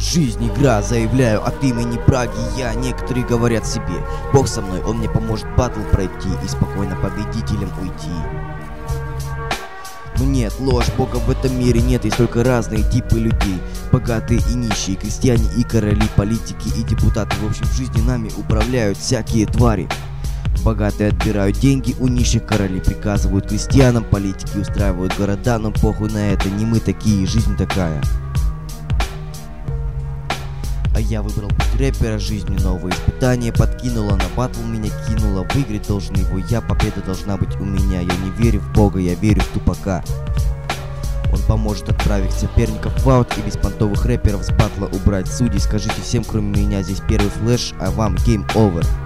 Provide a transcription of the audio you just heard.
Жизнь игра, заявляю от имени Праги я. Некоторые говорят себе: Бог со мной, он мне поможет батл пройти и спокойно победителем уйти. Но нет, ложь, Бога в этом мире нет, есть только разные типы людей. Богатые и нищие, крестьяне и короли, политики и депутаты. В общем, в жизни нами управляют всякие твари. Богатые отбирают деньги у нищих, короли приказывают крестьянам, политики устраивают города, но похуй на это, не мы такие, жизнь такая. А я выбрал путь рэпера, жизнь мне новые испытания подкинула, на батл меня кинула, выиграть должен его я, победа должна быть у меня. Я не верю в Бога, я верю в тупака. Он поможет отправить соперников в аут и беспонтовых рэперов с батла убрать судей. Скажите всем, кроме меня, здесь первый флэш, а вам game over.